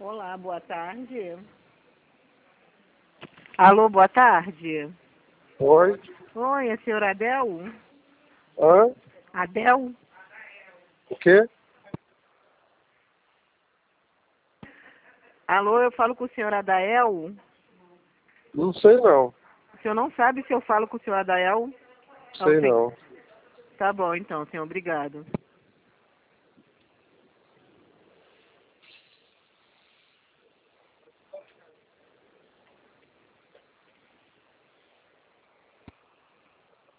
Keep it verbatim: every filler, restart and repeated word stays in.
Olá, boa tarde. Alô, boa tarde. Oi? Oi, é a senhora Adel? Hã? Adel? O quê? Alô, eu falo com o senhor Adael? Não sei não. O senhor não sabe se eu falo com o senhor Adael? Sei sim. não. Tá bom, então, senhor. Obrigado.